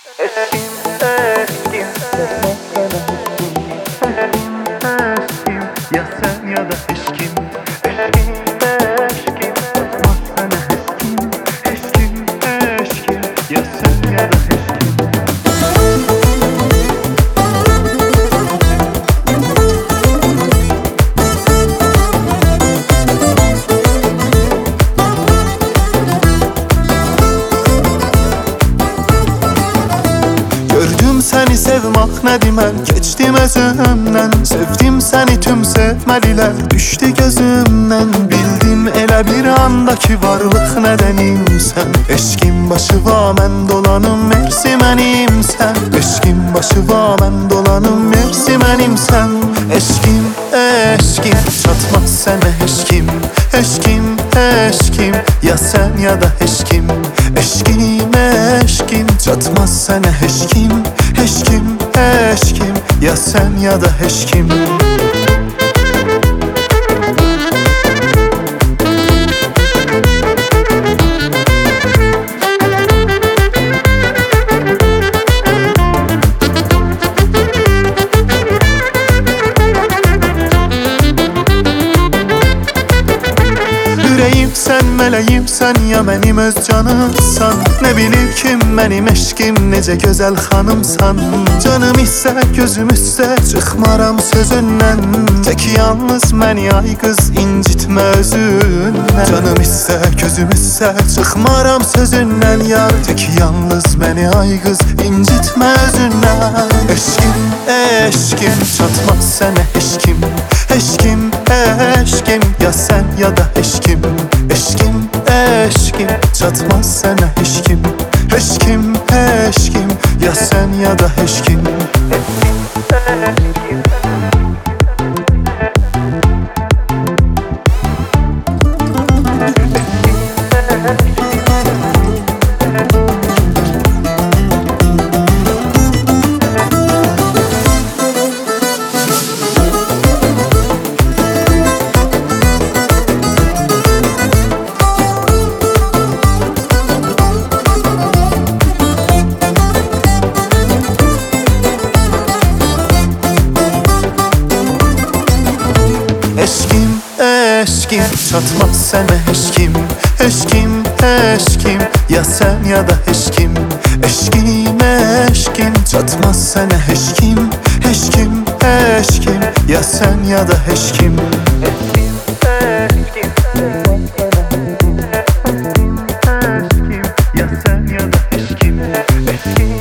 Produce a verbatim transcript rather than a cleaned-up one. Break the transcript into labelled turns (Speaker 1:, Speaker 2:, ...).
Speaker 1: Eskim, eskim, eskim, ya sen ya da eşkim. Eskim, eskim, sana eskim, eskim, eskim, ya sen ya da eşkim.
Speaker 2: Gördüm seni sevmək nə demən, keçdim özümdən. Sevdim səni tüm sevməlilər, düşdü gözümdən. Bildim elə bir anda ki varlıq nədənimsən. Eşkim başı va mən dolanım, mersi mənimsən. Eşkim başı va mən dolanım, mersi mənimsən. Eşkim, eşkim, çatmaz sənə eşkim. Eşkim, eşkim, ya sen ya da eşkim. Eşkim, eşkim, çatmaz sənə eşkim. Eşkim, eşkim, ya sen ya da eşkim. Ürəyim sən, mələyim sən, ya mənim öz canımsan. Nə bilir kim mənim eşkim, necə gözəl xanımsan. Canım isə gözüm üstə, çıxmaram sözündən. Tək yalnız məni ay qız incitmə özündən. Canım isə gözüm üstə, çıxmaram sözündən. Yar tək yalnız məni ay qız incitmə özündən. Eşkim, eşkim, çatmaz sənə eşkim. Eşkim, eşkim, ya sen ya da eşkim. Eşkim, eşkim, çatmaz sənə eşkim. Eşkim, eşkim, ya sen ya da eşkim. Eşkim, eşkim, çatmaz sənə eşkim. Eşkim, eşkim, ya sen ya da eşkim. Eşkim, eşkim, çatmaz sənə eşkim. Eşkim, eşkim, ya sen ya da eşkim.
Speaker 1: Eskim, eskim, eskim, eskim, ya sen ya da eşkim. Eskim,